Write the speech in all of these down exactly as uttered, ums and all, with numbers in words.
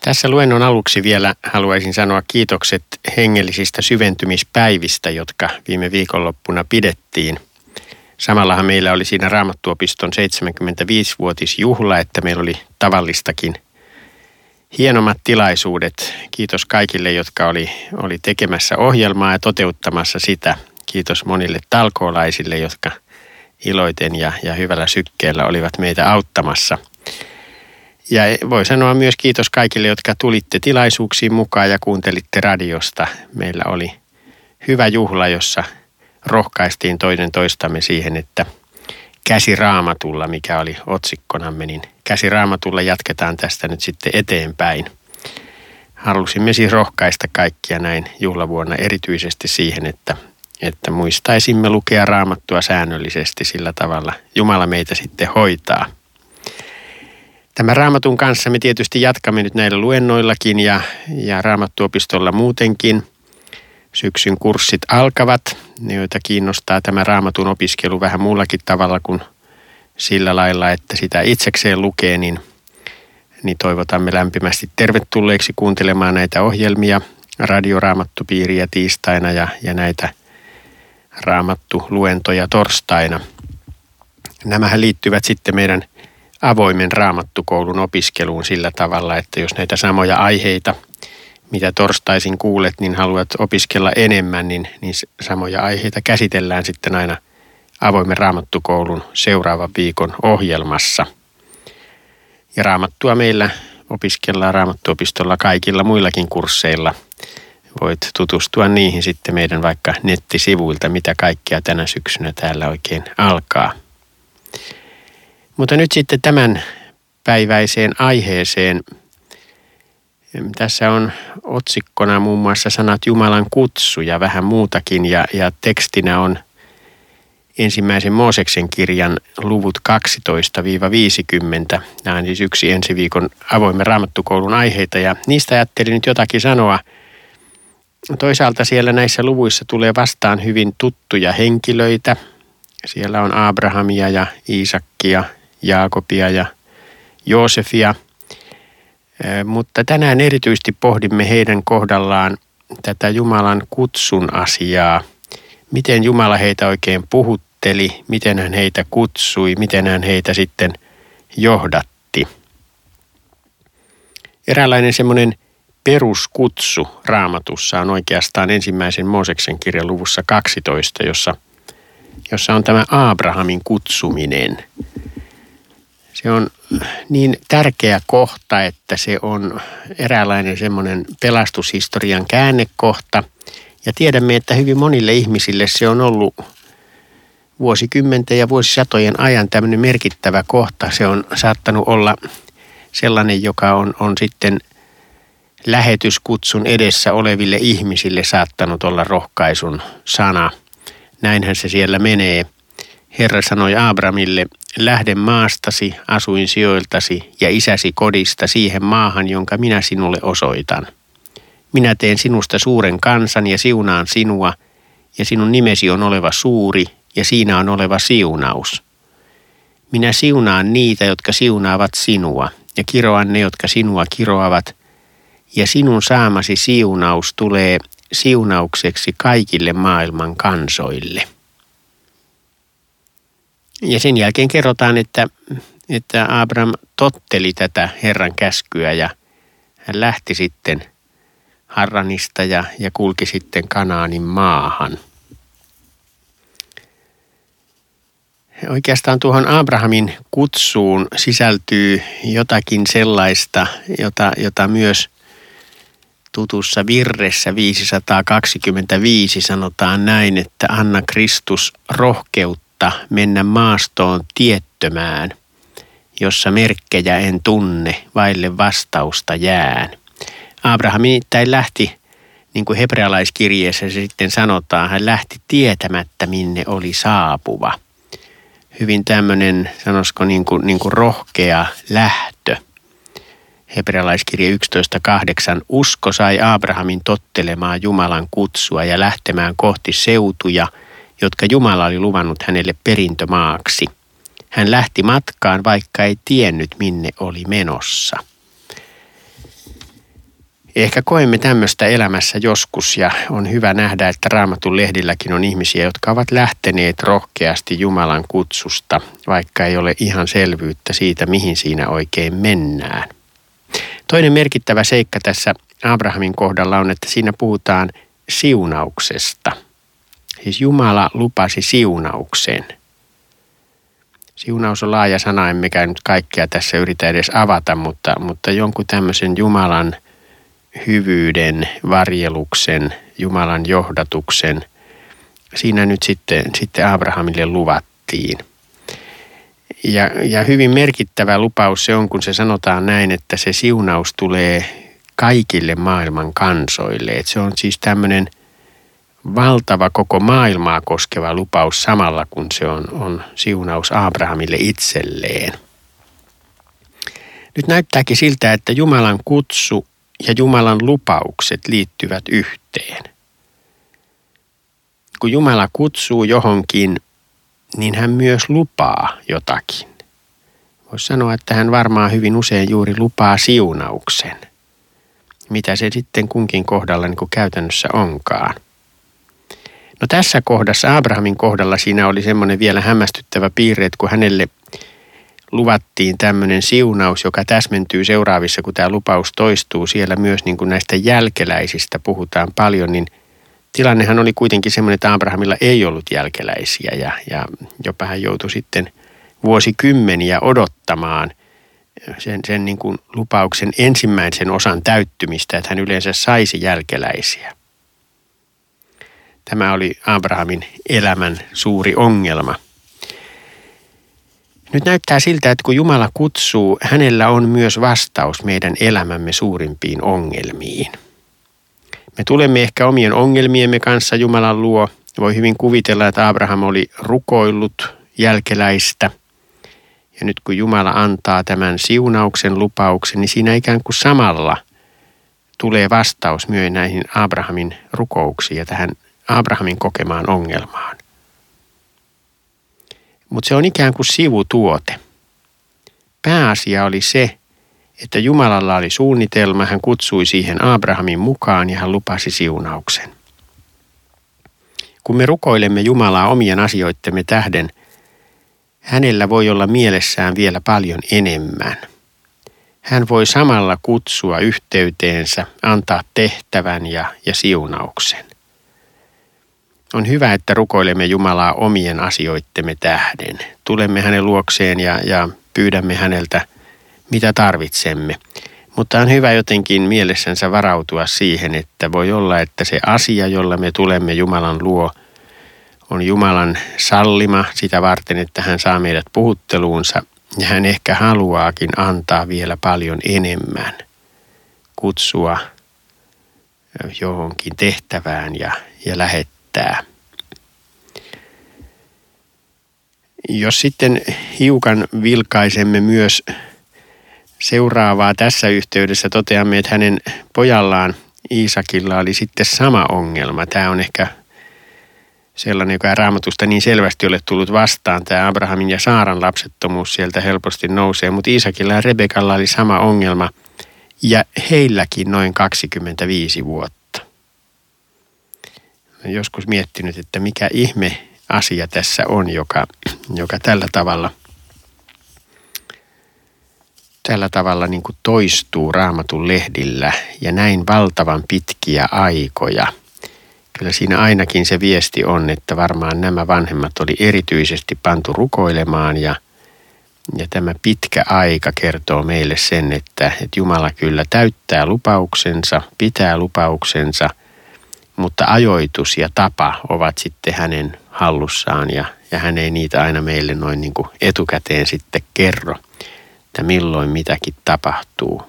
Tässä luennon aluksi vielä haluaisin sanoa kiitokset hengellisistä syventymispäivistä, jotka viime viikonloppuna pidettiin. Samallahan meillä oli siinä Raamattuopiston seitsemänkymmentäviisivuotisjuhla, että meillä oli tavallistakin hienommat tilaisuudet. Kiitos kaikille, jotka oli, oli tekemässä ohjelmaa ja toteuttamassa sitä. Kiitos monille talkoolaisille, jotka iloiten ja, ja hyvällä sykkeellä olivat meitä auttamassa. Ja voi sanoa myös kiitos kaikille, jotka tulitte tilaisuuksiin mukaan ja kuuntelitte radiosta. Meillä oli hyvä juhla, jossa rohkaistiin toinen toistamme siihen, että käsi Raamatulla, mikä oli otsikkonamme, niin käsi Raamatulla jatketaan tästä nyt sitten eteenpäin. Halusimme siis rohkaista kaikkia näin juhlavuonna erityisesti siihen, että, että muistaisimme lukea Raamattua säännöllisesti, sillä tavalla Jumala meitä sitten hoitaa. Tämän Raamatun kanssa me tietysti jatkamme nyt näillä luennoillakin ja, ja Raamattuopistolla muutenkin. Syksyn kurssit alkavat, ne joita kiinnostaa tämä Raamatun opiskelu vähän muullakin tavalla kuin sillä lailla, että sitä itsekseen lukee, niin, niin toivotamme lämpimästi tervetulleeksi kuuntelemaan näitä ohjelmia, radioraamattupiiriä tiistaina ja, ja näitä Raamattu-luentoja torstaina. Nämähän liittyvät sitten meidän avoimen Raamattukoulun opiskeluun sillä tavalla, että jos näitä samoja aiheita, mitä torstaisin kuulet, niin haluat opiskella enemmän, niin, niin samoja aiheita käsitellään sitten aina avoimen Raamattukoulun seuraavan viikon ohjelmassa. Ja Raamattua meillä opiskellaan Raamattuopistolla kaikilla muillakin kursseilla. Voit tutustua niihin sitten meidän vaikka nettisivuilta, mitä kaikkea tänä syksynä täällä oikein alkaa. Mutta nyt sitten tämän päiväiseen aiheeseen. Tässä on otsikkona muun muassa sanat Jumalan kutsu ja vähän muutakin ja, ja tekstinä on ensimmäisen Mooseksen kirjan luvut kaksitoista viisikymmentä. Nämä on siis yksi ensi viikon avoimen Raamattukoulun aiheita ja niistä ajattelin nyt jotakin sanoa. Toisaalta siellä näissä luvuissa tulee vastaan hyvin tuttuja henkilöitä. Siellä on Abrahamia ja Iisakkia, Jaakobia ja Joosefia. Mutta tänään erityisesti pohdimme heidän kohdallaan tätä Jumalan kutsun asiaa. Miten Jumala heitä oikein puhutteli, miten hän heitä kutsui, miten hän heitä sitten johdatti. Eräänlainen semmoinen peruskutsu Raamatussa on oikeastaan ensimmäisen Mooseksen kirjan luvussa kaksitoista, jossa, jossa on tämä Abrahamin kutsuminen. Se on niin tärkeä kohta, että se on eräänlainen semmoinen pelastushistorian käännekohta. Ja tiedämme, että hyvin monille ihmisille se on ollut vuosikymmenten ja vuosisatojen ajan tämmöinen merkittävä kohta. Se on saattanut olla sellainen, joka on, on sitten lähetyskutsun edessä oleville ihmisille saattanut olla rohkaisun sana. Näinhän se siellä menee. Herra sanoi Abrahamille, lähde maastasi, asuinsijoiltasi ja isäsi kodista siihen maahan, jonka minä sinulle osoitan. Minä teen sinusta suuren kansan ja siunaan sinua, ja sinun nimesi on oleva suuri, ja siinä on oleva siunaus. Minä siunaan niitä, jotka siunaavat sinua, ja kiroan ne, jotka sinua kiroavat, ja sinun saamasi siunaus tulee siunaukseksi kaikille maailman kansoille. Ja sen jälkeen kerrotaan, että, että Abraham totteli tätä Herran käskyä ja hän lähti sitten Harranista ja, ja kulki sitten Kanaanin maahan. Oikeastaan tuohon Abrahamin kutsuun sisältyy jotakin sellaista, jota, jota myös tutussa virressä viisisataakaksikymmentäviisi sanotaan näin, että anna Kristus rohkeutta mennä maastoon tiettömään, jossa merkkejä en tunne, vaille vastausta jään. Abraham nimittäin lähti, niin kuin hebrealaiskirjeessä se sitten sanotaan, hän lähti tietämättä, minne oli saapuva. Hyvin tämmöinen, sanoisiko niin kuin, niin kuin rohkea lähtö. Hebrealaiskirje yksitoista kahdeksan. Usko sai Abrahamin tottelemaan Jumalan kutsua ja lähtemään kohti seutuja, jotka Jumala oli luvannut hänelle perintömaaksi. Hän lähti matkaan, vaikka ei tiennyt, minne oli menossa. Ehkä koemme tämmöistä elämässä joskus ja on hyvä nähdä, että Raamatun lehdilläkin on ihmisiä, jotka ovat lähteneet rohkeasti Jumalan kutsusta, vaikka ei ole ihan selvyyttä siitä, mihin siinä oikein mennään. Toinen merkittävä seikka tässä Abrahamin kohdalla on, että siinä puhutaan siunauksesta. Siis Jumala lupasi siunauksen. Siunaus on laaja sana, emmekä nyt kaikkea tässä yritä edes avata, mutta, mutta jonkun tämmöisen Jumalan hyvyyden, varjeluksen, Jumalan johdatuksen, siinä nyt sitten, sitten Abrahamille luvattiin. Ja, ja hyvin merkittävä lupaus se on, kun se sanotaan näin, että se siunaus tulee kaikille maailman kansoille. Että se on siis tämmöinen valtava koko maailmaa koskeva lupaus samalla, kun se on, on siunaus Abrahamille itselleen. Nyt näyttääkin siltä, että Jumalan kutsu ja Jumalan lupaukset liittyvät yhteen. Kun Jumala kutsuu johonkin, niin hän myös lupaa jotakin. Voisi sanoa, että hän varmaan hyvin usein juuri lupaa siunauksen. Mitä se sitten kunkin kohdalla niin kuin käytännössä onkaan. No tässä kohdassa, Abrahamin kohdalla, siinä oli semmoinen vielä hämmästyttävä piirre, että kun hänelle luvattiin tämmöinen siunaus, joka täsmentyy seuraavissa, kun tämä lupaus toistuu, siellä myös niin kuin näistä jälkeläisistä puhutaan paljon, niin tilannehan oli kuitenkin semmoinen, että Abrahamilla ei ollut jälkeläisiä ja, ja jopa hän joutui sitten vuosikymmeniä odottamaan sen, sen niin kuin lupauksen ensimmäisen osan täyttymistä, että hän yleensä saisi jälkeläisiä. Tämä oli Abrahamin elämän suuri ongelma. Nyt näyttää siltä, että kun Jumala kutsuu, hänellä on myös vastaus meidän elämämme suurimpiin ongelmiin. Me tulemme ehkä omien ongelmiemme kanssa Jumalan luo. Voi hyvin kuvitella, että Abraham oli rukoillut jälkeläistä. Ja nyt kun Jumala antaa tämän siunauksen lupauksen, niin siinä ikään kuin samalla tulee vastaus myös näihin Abrahamin rukouksiin ja tähän Abrahamin kokemaan ongelmaan. Mutta se on ikään kuin sivutuote. Pääasia oli se, että Jumalalla oli suunnitelma, hän kutsui siihen Abrahamin mukaan ja hän lupasi siunauksen. Kun me rukoilemme Jumalaa omien asioittemme tähden, hänellä voi olla mielessään vielä paljon enemmän. Hän voi samalla kutsua yhteyteensä, antaa tehtävän ja, ja siunauksen. On hyvä, että rukoilemme Jumalaa omien asioittemme tähden. Tulemme hänen luokseen ja, ja pyydämme häneltä, mitä tarvitsemme. Mutta on hyvä jotenkin mielessänsä varautua siihen, että voi olla, että se asia, jolla me tulemme Jumalan luo, on Jumalan sallima sitä varten, että hän saa meidät puhutteluunsa. Ja hän ehkä haluaakin antaa vielä paljon enemmän, kutsua johonkin tehtävään ja, ja lähettää. Jos sitten hiukan vilkaisemme myös seuraavaa tässä yhteydessä, toteamme, että hänen pojallaan Iisakilla oli sitten sama ongelma. Tämä on ehkä sellainen, joka Raamatusta niin selvästi ole tullut vastaan. Tämä Abrahamin ja Saaran lapsettomuus sieltä helposti nousee, mutta Iisakilla ja Rebekalla oli sama ongelma ja heilläkin noin kaksikymmentäviisi vuotta. Olen joskus miettinyt, että mikä ihme asia tässä on, joka, joka tällä tavalla, tällä tavalla niin kuin toistuu Raamatun lehdillä ja näin valtavan pitkiä aikoja. Kyllä siinä ainakin se viesti on, että varmaan nämä vanhemmat oli erityisesti pantu rukoilemaan ja, ja tämä pitkä aika kertoo meille sen, että, että Jumala kyllä täyttää lupauksensa, pitää lupauksensa, mutta ajoitus ja tapa ovat sitten hänen hallussaan ja, ja hän ei niitä aina meille noin niin kuin etukäteen sitten kerro, että milloin mitäkin tapahtuu.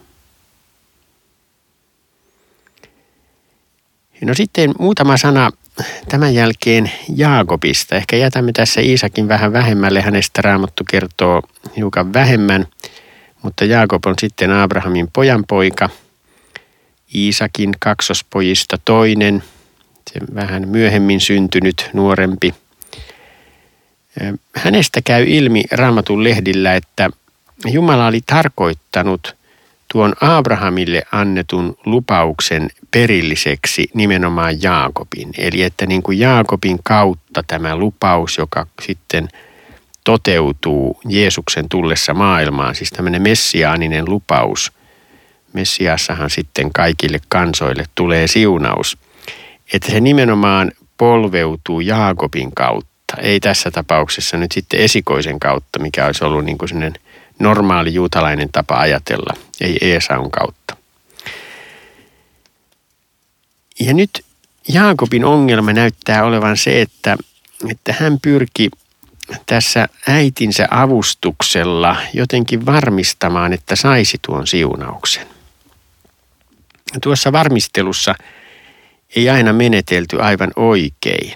No sitten muutama sana tämän jälkeen Jaakobista. Ehkä jätämme tässä Iisakin vähän vähemmälle, hänestä Raamattu kertoo hiukan vähemmän, mutta Jaakob on sitten Abrahamin pojanpoika, Iisakin kaksospojista toinen, se vähän myöhemmin syntynyt nuorempi. Hänestä käy ilmi Raamatun lehdillä, että Jumala oli tarkoittanut tuon Abrahamille annetun lupauksen perilliseksi nimenomaan Jaakobin. Eli että niin kuin Jaakobin kautta tämä lupaus, joka sitten toteutuu Jeesuksen tullessa maailmaan, siis tämmöinen messiaaninen lupaus. Messiassahan sitten kaikille kansoille tulee siunaus. Että se nimenomaan polveutuu Jaakobin kautta, ei tässä tapauksessa nyt sitten esikoisen kautta, mikä olisi ollut niin kuin sellainen normaali juutalainen tapa ajatella, ei Eesaun kautta. Ja nyt Jaakobin ongelma näyttää olevan se, että, että hän pyrki tässä äitinsä avustuksella jotenkin varmistamaan, että saisi tuon siunauksen. Tuossa varmistelussa ei aina menetelty aivan oikein,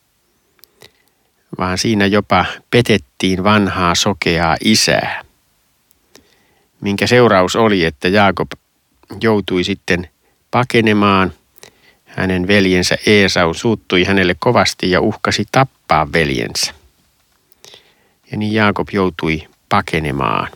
vaan siinä jopa petettiin vanhaa sokeaa isää, minkä seuraus oli, että Jaakob joutui sitten pakenemaan. Hänen veljensä Eesau suuttui hänelle kovasti ja uhkasi tappaa veljensä. Ja niin Jaakob joutui pakenemaan.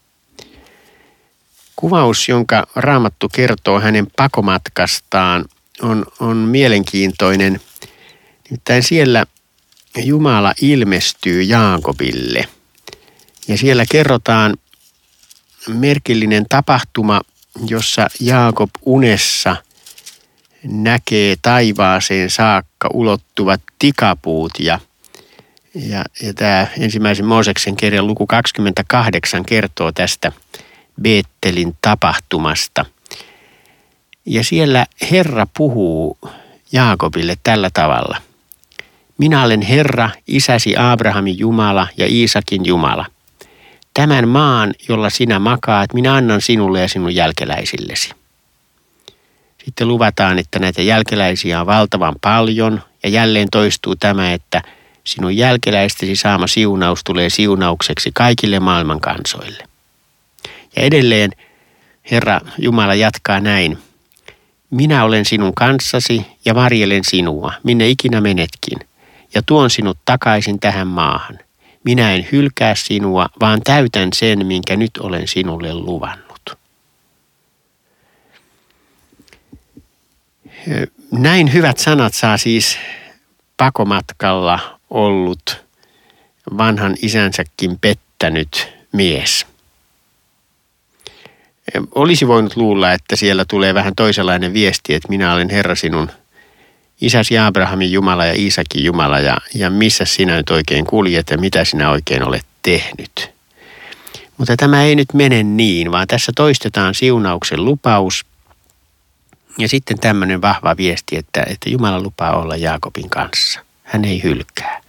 Kuvaus, jonka Raamattu kertoo hänen pakomatkastaan, on, on mielenkiintoinen. Nimittäin siellä Jumala ilmestyy Jaakobille. Ja siellä kerrotaan merkillinen tapahtuma, jossa Jaakob unessa näkee taivaaseen saakka ulottuvat tikapuut. Ja, ja, ja tämä ensimmäisen Mooseksen kirjan luku kaksikymmentäkahdeksan kertoo tästä Beettelin tapahtumasta. Ja siellä Herra puhuu Jaakobille tällä tavalla. Minä olen Herra, isäsi Abrahamin Jumala ja Iisakin Jumala. Tämän maan, jolla sinä makaat, minä annan sinulle ja sinun jälkeläisillesi. Sitten luvataan, että näitä jälkeläisiä on valtavan paljon ja jälleen toistuu tämä, että sinun jälkeläistesi saama siunaus tulee siunaukseksi kaikille maailman kansoille. Ja edelleen Herra Jumala jatkaa näin. Minä olen sinun kanssasi ja varjelen sinua, minne ikinä menetkin, ja tuon sinut takaisin tähän maahan. Minä en hylkää sinua, vaan täytän sen, minkä nyt olen sinulle luvannut. Näin hyvät sanat saa siis pakomatkalla ollut vanhan isänsäkin pettänyt mies. Olisi voinut luulla, että siellä tulee vähän toisenlainen viesti, että minä olen Herra sinun isäsi Abrahamin Jumala ja Iisakin Jumala ja, ja missä sinä nyt oikein kuljet ja mitä sinä oikein olet tehnyt. Mutta tämä ei nyt mene niin, vaan tässä toistetaan siunauksen lupaus ja sitten tämmöinen vahva viesti, että, että Jumala lupaa olla Jaakobin kanssa. Hän ei hylkää.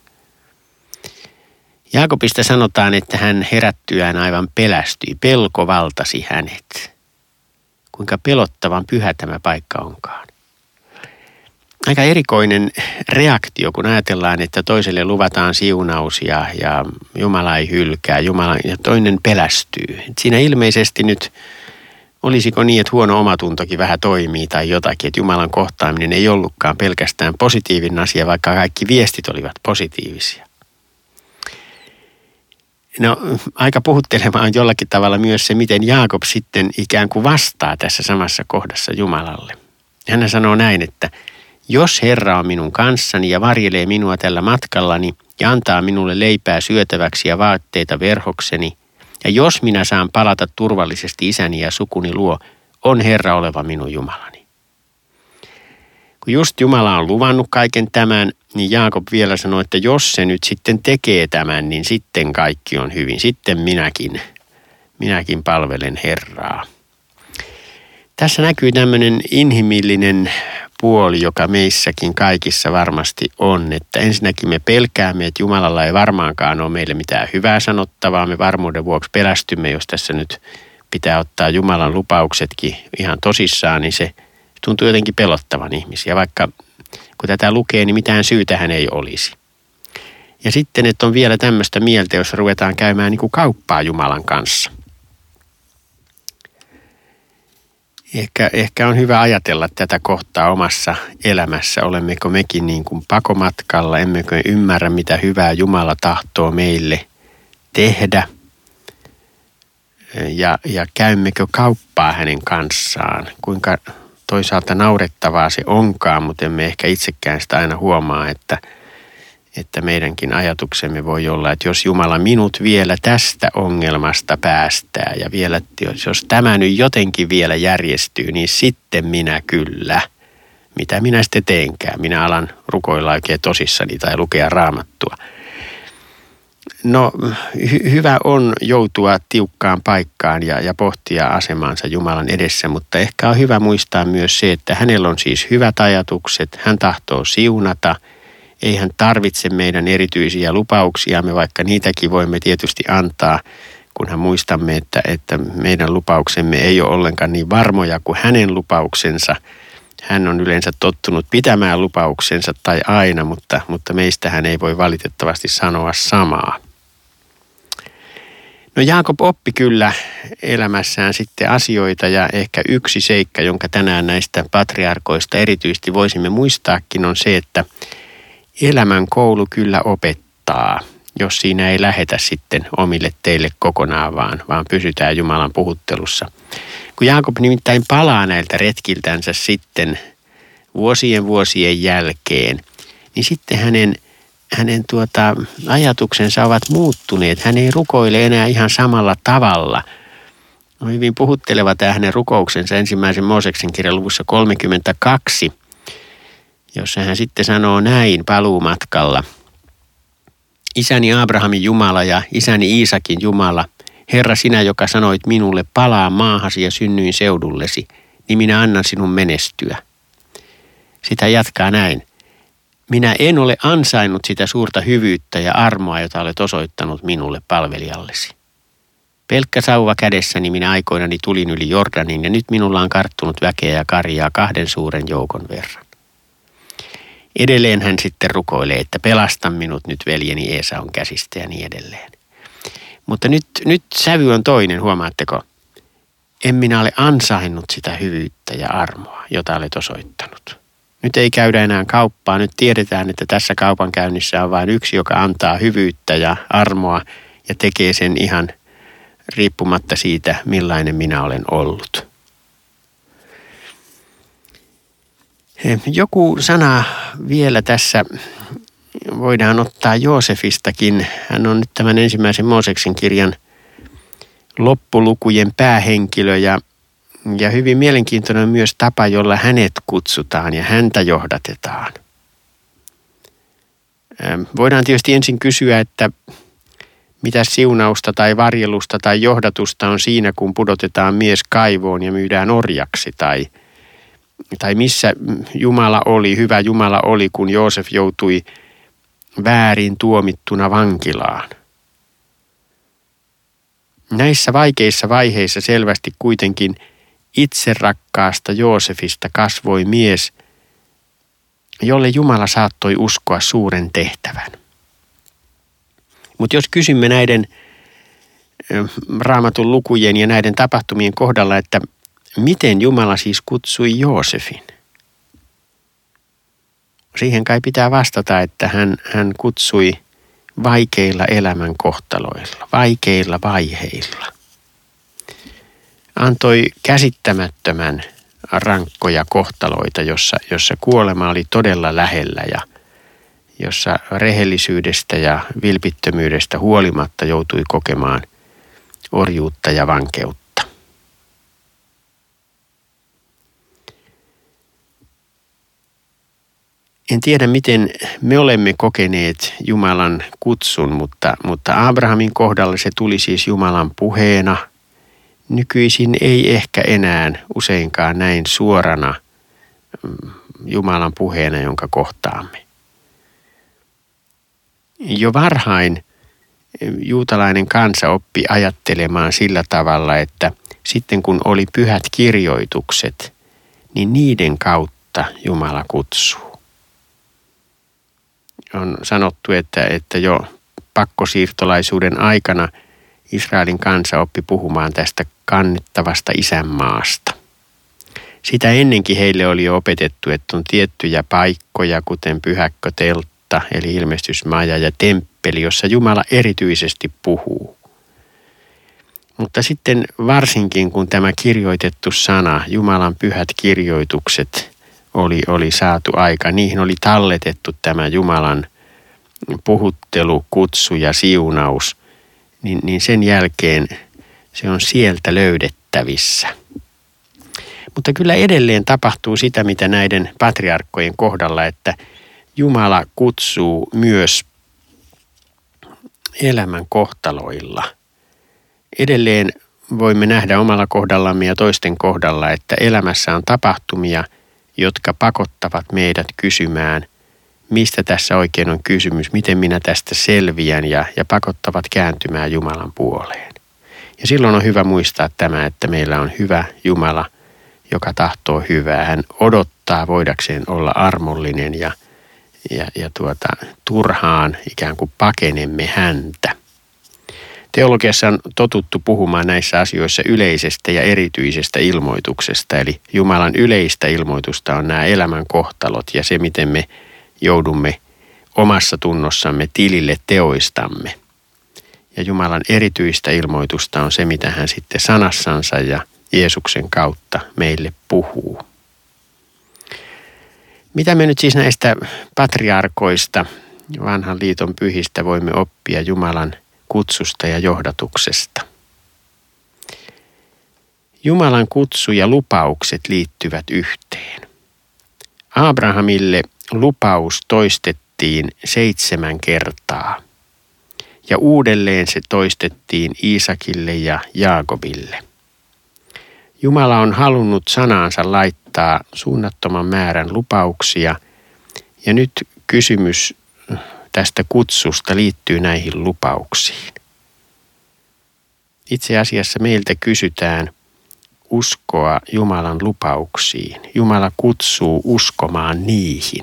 Jaakobista sanotaan, että hän herättyään aivan pelästyi, pelko valtasi hänet. Kuinka pelottavan pyhä tämä paikka onkaan. Aika erikoinen reaktio, kun ajatellaan, että toiselle luvataan siunaus ja, ja Jumala ei hylkää, Jumala, ja toinen pelästyy. Et siinä ilmeisesti nyt, olisiko niin, että huono omatuntokin vähän toimii tai jotakin, että Jumalan kohtaaminen ei ollutkaan pelkästään positiivinen asia, vaikka kaikki viestit olivat positiivisia. No, aika puhuttelevaa on jollakin tavalla myös se, miten Jaakob sitten ikään kuin vastaa tässä samassa kohdassa Jumalalle. Hän sanoo näin, että jos Herra on minun kanssani ja varjelee minua tällä matkallani ja antaa minulle leipää syötäväksi ja vaatteita verhokseni, ja jos minä saan palata turvallisesti isäni ja sukuni luo, on Herra oleva minun Jumalani. Kun just Jumala on luvannut kaiken tämän, niin Jaakob vielä sanoi, että jos se nyt sitten tekee tämän, niin sitten kaikki on hyvin. Sitten minäkin, minäkin palvelen Herraa. Tässä näkyy tämmöinen inhimillinen puoli, joka meissäkin kaikissa varmasti on, että ensinnäkin me pelkäämme, että Jumalalla ei varmaankaan ole meille mitään hyvää sanottavaa. Me varmuuden vuoksi pelästymme, jos tässä nyt pitää ottaa Jumalan lupauksetkin ihan tosissaan, niin se tuntuu jotenkin pelottavan ihmisiä, vaikka kun tätä lukee, niin mitään syytähän ei olisi. Ja sitten, että on vielä tämmöistä mieltä, jossa ruvetaan käymään niin kuin kauppaa Jumalan kanssa. Ehkä, ehkä on hyvä ajatella tätä kohtaa omassa elämässä. Olemmeko mekin niin kuin pakomatkalla, emmekö ymmärrä, mitä hyvää Jumala tahtoo meille tehdä. ja, ja käymmekö kauppaa hänen kanssaan. Kuinka toisaalta naurettavaa se onkaan, mutta emme ehkä itsekään sitä aina huomaa, että, että meidänkin ajatuksemme voi olla, että jos Jumala minut vielä tästä ongelmasta päästää ja vielä, jos tämä nyt jotenkin vielä järjestyy, niin sitten minä kyllä. Mitä minä sitten teenkään? Minä alan rukoilla oikein tosissani tai lukea Raamattua. No hy- hyvä on joutua tiukkaan paikkaan ja, ja pohtia asemaansa Jumalan edessä, mutta ehkä on hyvä muistaa myös se, että hänellä on siis hyvät ajatukset, hän tahtoo siunata, ei hän tarvitse meidän erityisiä lupauksiamme, vaikka niitäkin voimme tietysti antaa, kunhan muistamme, että, että meidän lupauksemme ei ole ollenkaan niin varmoja kuin hänen lupauksensa. Hän on yleensä tottunut pitämään lupauksensa tai aina, mutta, mutta meistä hän ei voi valitettavasti sanoa samaa. No Jaakob oppi kyllä elämässään sitten asioita ja ehkä yksi seikka, jonka tänään näistä patriarkoista erityisesti voisimme muistaakin, on se, että elämän koulu kyllä opettaa, jos siinä ei lähetä sitten omille teille kokonaan, vaan, vaan pysytään Jumalan puhuttelussa. Kun Jaakob nimittäin palaa näiltä retkiltänsä sitten vuosien vuosien jälkeen, niin sitten hänen, hänen tuota, ajatuksensa ovat muuttuneet. Hän ei rukoile enää ihan samalla tavalla. On hyvin puhutteleva tämä hänen rukouksensa ensimmäisen Mooseksen kirjan luvussa kolmekymmentäkaksi, jossa hän sitten sanoo näin paluumatkalla. Isäni Abrahamin Jumala ja isäni Iisakin Jumala, Herra, sinä, joka sanoit minulle, palaa maahasi ja synnyin seudullesi, niin minä annan sinun menestyä. Sitä jatkaa näin. Minä en ole ansainnut sitä suurta hyvyyttä ja armoa, jota olet osoittanut minulle palvelijallesi. Pelkkä sauva kädessäni minä aikoinani tulin yli Jordanin ja nyt minulla on karttunut väkeä ja karjaa kahden suuren joukon verran. Edelleen hän sitten rukoilee, että pelasta minut nyt veljeni Eesaun käsistä ja niin edelleen. Mutta nyt, nyt sävy on toinen, huomaatteko? En minä ole ansainnut sitä hyvyyttä ja armoa, jota olet osoittanut. Nyt ei käydä enää kauppaa. Nyt tiedetään, että tässä kaupankäynnissä on vain yksi, joka antaa hyvyyttä ja armoa ja tekee sen ihan riippumatta siitä, millainen minä olen ollut. Joku sana vielä tässä voidaan ottaa Joosefistakin. Hän on nyt tämän ensimmäisen Mooseksen kirjan loppulukujen päähenkilö ja, ja hyvin mielenkiintoinen on myös tapa, jolla hänet kutsutaan ja häntä johdatetaan. Voidaan tietysti ensin kysyä, että mitä siunausta tai varjelusta tai johdatusta on siinä, kun pudotetaan mies kaivoon ja myydään orjaksi tai Tai missä Jumala oli, hyvä Jumala oli, kun Joosef joutui väärin tuomittuna vankilaan. Näissä vaikeissa vaiheissa selvästi kuitenkin itserakkaasta Joosefista kasvoi mies, jolle Jumala saattoi uskoa suuren tehtävän. Mutta jos kysymme näiden Raamatun lukujen ja näiden tapahtumien kohdalla, että miten Jumala siis kutsui Joosefin? Siihen kai pitää vastata, että hän, hän kutsui vaikeilla elämän kohtaloilla, vaikeilla vaiheilla. Antoi käsittämättömän rankkoja kohtaloita, jossa, jossa kuolema oli todella lähellä ja jossa rehellisyydestä ja vilpittömyydestä huolimatta joutui kokemaan orjuutta ja vankeutta. En tiedä, miten me olemme kokeneet Jumalan kutsun, mutta, mutta Abrahamin kohdalla se tuli siis Jumalan puheena. Nykyisin ei ehkä enää useinkaan näin suorana Jumalan puheena, jonka kohtaamme. Jo varhain juutalainen kansa oppi ajattelemaan sillä tavalla, että sitten kun oli pyhät kirjoitukset, niin niiden kautta Jumala kutsuu. On sanottu, että, että jo pakkosiirtolaisuuden aikana Israelin kansa oppi puhumaan tästä kannettavasta isänmaasta. Sitä ennenkin heille oli jo opetettu, että on tiettyjä paikkoja, kuten pyhäkköteltta, eli ilmestysmaja ja temppeli, jossa Jumala erityisesti puhuu. Mutta sitten varsinkin kun tämä kirjoitettu sana, Jumalan pyhät kirjoitukset oli, oli saatu aika, niihin oli talletettu tämä Jumalan puhuttelu, kutsu ja siunaus, niin, niin sen jälkeen se on sieltä löydettävissä. Mutta kyllä edelleen tapahtuu sitä, mitä näiden patriarkkojen kohdalla, että Jumala kutsuu myös elämän kohtaloilla. Edelleen voimme nähdä omalla kohdallamme ja toisten kohdalla, että elämässä on tapahtumia, jotka pakottavat meidät kysymään, mistä tässä oikein on kysymys, miten minä tästä selviän ja, ja pakottavat kääntymään Jumalan puoleen. Ja silloin on hyvä muistaa tämä, että meillä on hyvä Jumala, joka tahtoo hyvää. Hän odottaa voidakseen olla armollinen ja, ja, ja tuota, turhaan ikään kuin pakenemme häntä. Teologiassa on totuttu puhumaan näissä asioissa yleisestä ja erityisestä ilmoituksesta. Eli Jumalan yleistä ilmoitusta on nämä elämän kohtalot ja se, miten me joudumme omassa tunnossamme tilille teoistamme. Ja Jumalan erityistä ilmoitusta on se, mitä hän sitten sanassansa ja Jeesuksen kautta meille puhuu. Mitä me nyt siis näistä patriarkoista, vanhan liiton pyhistä, voimme oppia Jumalan kutsusta ja johdatuksesta? Jumalan kutsu ja lupaukset liittyvät yhteen. Abrahamille lupaus toistettiin seitsemän kertaa ja uudelleen se toistettiin Iisakille ja Jaakobille. Jumala on halunnut sanaansa laittaa suunnattoman määrän lupauksia ja nyt kysymys tästä kutsusta liittyy näihin lupauksiin. Itse asiassa meiltä kysytään uskoa Jumalan lupauksiin. Jumala kutsuu uskomaan niihin.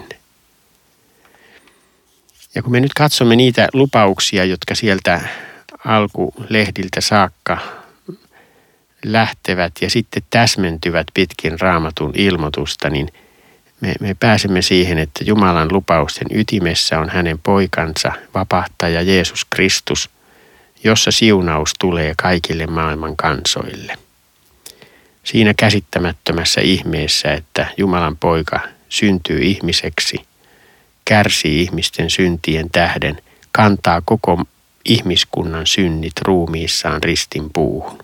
Ja kun me nyt katsomme niitä lupauksia, jotka sieltä alkulehdiltä saakka lähtevät ja sitten täsmentyvät pitkin Raamatun ilmoitusta, niin me, me pääsemme siihen, että Jumalan lupausten ytimessä on hänen poikansa, vapahtaja Jeesus Kristus, jossa siunaus tulee kaikille maailman kansoille. Siinä käsittämättömässä ihmeessä, että Jumalan poika syntyy ihmiseksi, kärsii ihmisten syntien tähden, kantaa koko ihmiskunnan synnit ruumiissaan ristin puuhun.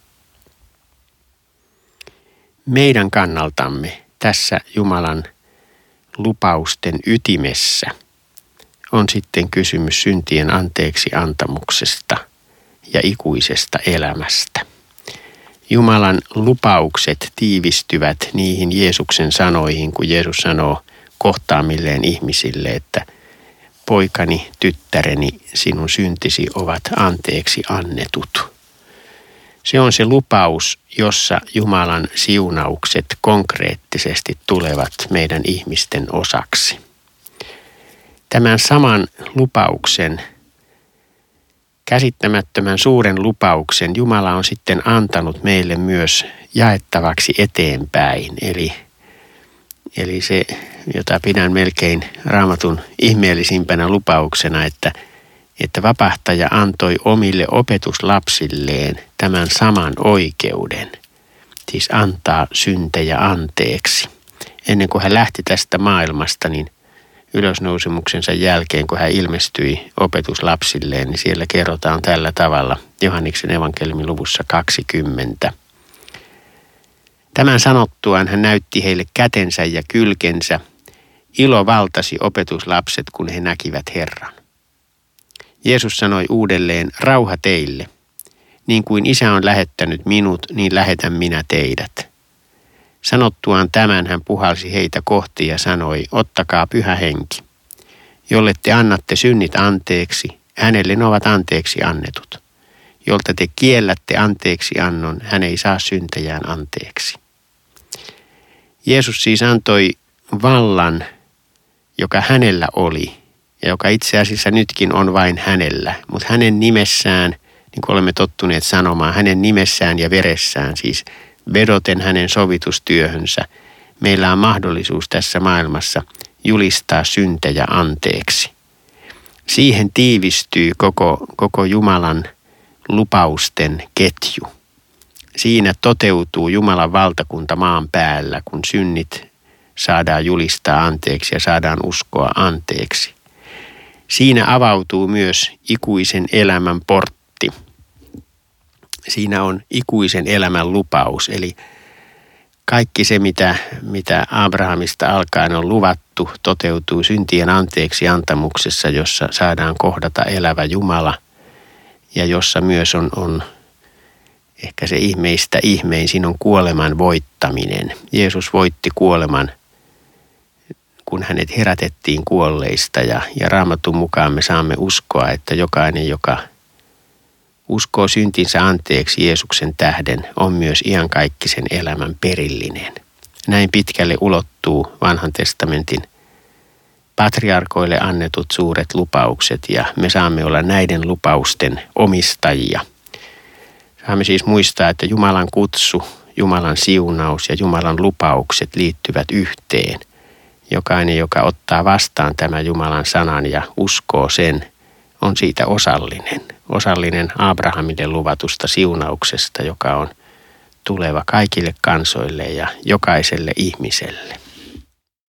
Meidän kannaltamme tässä Jumalan lupausten ytimessä on sitten kysymys syntien anteeksi antamuksesta ja ikuisesta elämästä. Jumalan lupaukset tiivistyvät niihin Jeesuksen sanoihin, kun Jeesus sanoo kohtaamilleen ihmisille, että poikani, tyttäreni, sinun syntisi ovat anteeksi annetut. Se on se lupaus, jossa Jumalan siunaukset konkreettisesti tulevat meidän ihmisten osaksi. Tämän saman lupauksen, käsittämättömän suuren lupauksen, Jumala on sitten antanut meille myös jaettavaksi eteenpäin. Eli, eli se, jota pidän melkein Raamatun ihmeellisimpänä lupauksena, että että vapahtaja antoi omille opetuslapsilleen tämän saman oikeuden, siis antaa syntejä anteeksi. Ennen kuin hän lähti tästä maailmasta, niin ylösnousemuksensa jälkeen, kun hän ilmestyi opetuslapsilleen, niin siellä kerrotaan tällä tavalla Johanneksen evankeliumin luvussa kaksikymmentä. Tämän sanottuaan hän näytti heille kätensä ja kylkensä. Ilo valtasi opetuslapset, kun he näkivät Herran. Jeesus sanoi uudelleen, rauha teille. Niin kuin Isä on lähettänyt minut, niin lähetän minä teidät. Sanottuaan tämän hän puhalsi heitä kohti ja sanoi, ottakaa pyhä henki. Jolle te annatte synnit anteeksi, hänelle ne ovat anteeksi annetut. Jolta te kiellätte anteeksi annon, hän ei saa syntejään anteeksi. Jeesus siis antoi vallan, joka hänellä oli, ja joka itse asiassa nytkin on vain hänellä, mutta hänen nimessään, niin kuin olemme tottuneet sanomaan, hänen nimessään ja veressään, siis vedoten hänen sovitustyöhönsä, meillä on mahdollisuus tässä maailmassa julistaa syntejä anteeksi. Siihen tiivistyy koko, koko Jumalan lupausten ketju. Siinä toteutuu Jumalan valtakunta maan päällä, kun synnit saadaan julistaa anteeksi ja saadaan uskoa anteeksi. Siinä avautuu myös ikuisen elämän portti. Siinä on ikuisen elämän lupaus, eli kaikki se, mitä, mitä Abrahamista alkaen on luvattu, toteutuu syntien anteeksi antamuksessa, jossa saadaan kohdata elävä Jumala ja jossa myös on, on ehkä se ihmeistä ihmein, siinä on kuoleman voittaminen. Jeesus voitti kuoleman, kun hänet herätettiin kuolleista ja, ja Raamatun mukaan me saamme uskoa, että jokainen, joka uskoo syntinsä anteeksi Jeesuksen tähden, on myös iankaikkisen elämän perillinen. Näin pitkälle ulottuu Vanhan testamentin patriarkoille annetut suuret lupaukset ja me saamme olla näiden lupausten omistajia. Saamme siis muistaa, että Jumalan kutsu, Jumalan siunaus ja Jumalan lupaukset liittyvät yhteen. Jokainen, joka ottaa vastaan tämän Jumalan sanan ja uskoo sen, on siitä osallinen. Osallinen Abrahamille luvatusta siunauksesta, joka on tuleva kaikille kansoille ja jokaiselle ihmiselle.